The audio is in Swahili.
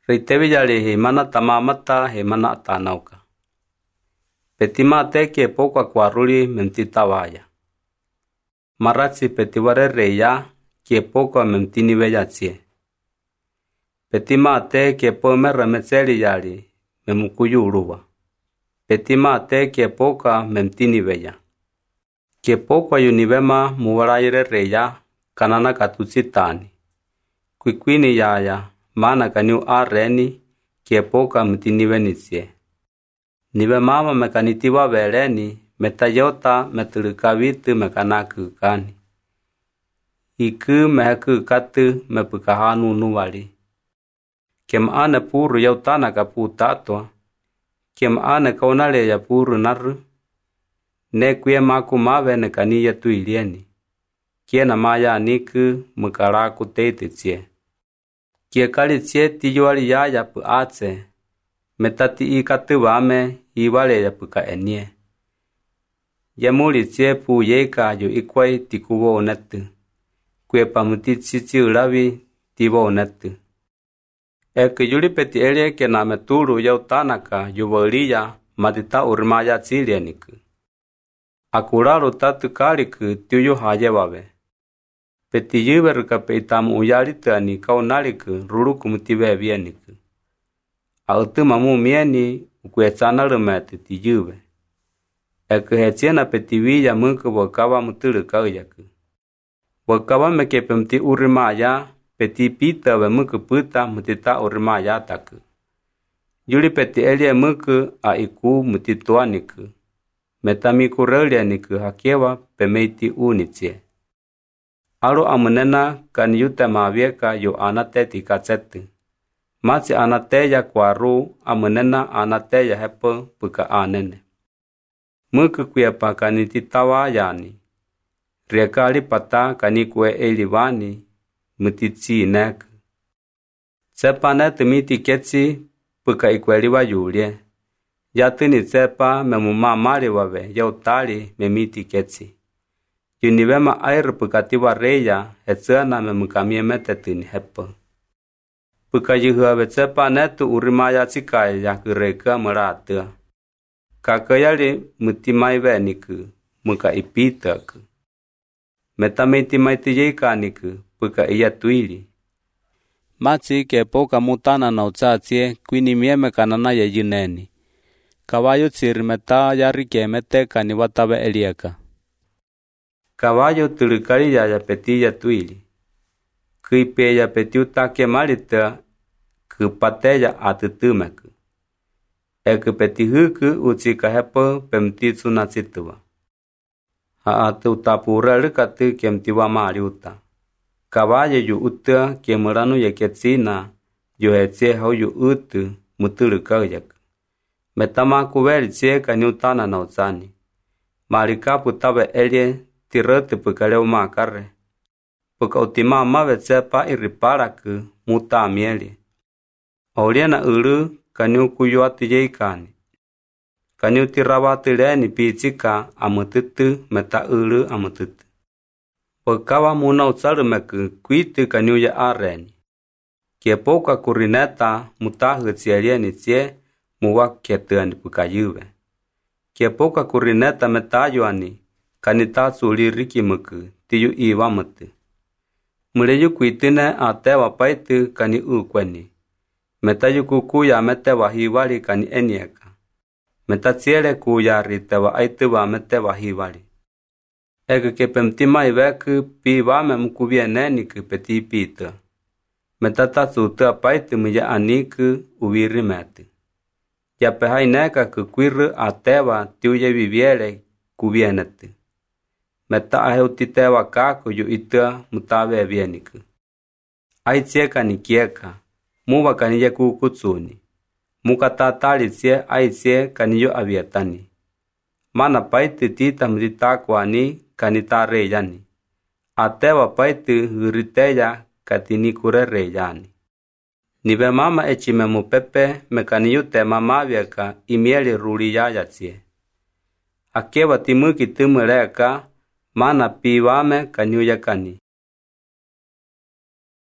Reitevi yali he mana tamamata he mana atanauka. Petima teke poka kwaruli mentitawaya. Maratsi petiware reya kie poka mentini veyatsie. Petima teke po meremetseli yali memukuyu uruwa. Petima teke poka mentini veya. Kie poka yunivema muwarayire reya kanana katutsitani. Kwikwini yaya mana kaniu areni kie poka mentini venitsie. Nive mama mekanitiwa veleni metayota meturukavitu mekanaku kani. Iku meheku katu mepukahanu nuwali. Kiem ane puru yautana kapu tatwa. Kiem ane kaunale ya puru naru. Ne kuye maku mawe ne kaniya tuilieni. Kiena maya niku mukaraku teititsie. Kie kali tsie tiyuali yaya pu atse. Metati ikatu wame iwale ya puka enie. Yamuli tsie pu yeka yu ikwai tikuwo onetu. Kue pamutitsitsi ulawi tiwo onetu. Eke yuli peti elie ke na meturu yautanaka yuwaliya matita urmaya tsilieniku. Akuraru tatu kaliku tuyu haye wawe. Peti yuweruka pe itamu uyalitani kaunaliku ruruku mutiwe vieniku. Autu mamu mieni ukuetsana lumete ti yuwe. Eke hetsiena peti wiya muku wakawa mutulu kauyaku. Wakawa mekepe mti urimaya peti pita we muku puta mutita urimaya taku. Yuli peti elie muku a iku mutituaniku. Metamiku relianiku hakewa pemeiti unitsie. Alo amunena kan yute mawieka yu anateti katsetu. Matsi anateya kwaru amunena anateya hepo puka anene. Muku kuyapa kanititawa yani. Riekali pata kanikue elivani mutitsi neku. Tsepa netu miti ketsi puka ikueliwa yulie. Yatini tsepa memumamali wawe yautali memiti ketsi. Yunivema airu pukatiwa reya hetsuana memukamie metetini hepo. Puka yuhuawe tsepa netu urimaya tsikaya yakureka muratua. Kakayali mutimai veniku muka ipitaku. Metamiti maiti yeikaniku puka iya tuili. Matsi ke poka mutana na utsatsie kwini mieme kanana ya yuneni. Kawayo tsirimeta yarike meteka ni watawe elieka. Kawayo tulukali ya peti ya tuili. Kuipe ya peti utake malita kupate ya atutumeku. Eke peti huku utsika hepo pemtitsu na tsituwa. Haatu utapura lukatu kemtiwa mariuta. Kawayo yu uta kemuranu ya ketsina yu hetsie hau yu utu mutulu kauyaku. Metamaku weli tsie kaniutana na utsani. Marikapu tawe elie tirotu puka leo makare. Puka utima mawe tsepa iriparaku muta mieli. Oliena ulu kaniukuyu atu yeikani. Kaniutirawatu leni piitsika amututu meta ulu amututu. Pukawa muna utsalumeku kuitu kaniuya areni. Kiepoka kurineta mutahu tsielieni tsie muwa ketuani puka yuwe. Kiepoka kurineta metayuani kanitatsu uliriki muku tiyu iwa mutu. Muleyu kuitine atewa paitu kani ukweni. Metayu kukuya metewa hiwali kani enieka. Metatsiele kuya ritewa aituwa metewa hiwali. Eke kepemtima iweku piwame mukuvieneniku peti pita. Metatatsu utua paitu muya aniku uwirimetu. Yapehaineka kukwiru atewa tiuye viviele kuvienetu. Meta aheutitewa kaku yu itua mutawe vieniku. Aitsieka ni kieka. Muwa kaniye kukutsuni. Muka tatali tsie aitsie kaniyo avietani. Mana paitu tita mutitakwani kanitare yani. Atewa paitu huriteya katinikure reyani. Nive mama echime mupepe mekaniyo tema mavieka imieli ruli yayatsie. Akewa timuki tumuleka mana piwame kaniyo yakani.